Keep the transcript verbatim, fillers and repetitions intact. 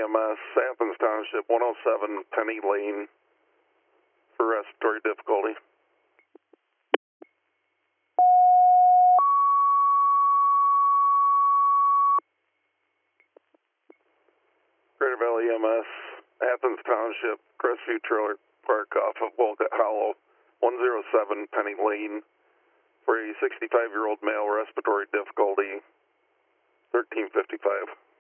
M S, Athens Township, one oh seven Penny Lane for respiratory difficulty. Greater Valley E M S, Athens Township, Crestview Trailer Park off of Wolcott Hollow, one oh seven Penny Lane for a sixty-five-year-old male respiratory difficulty, thirteen fifty-five.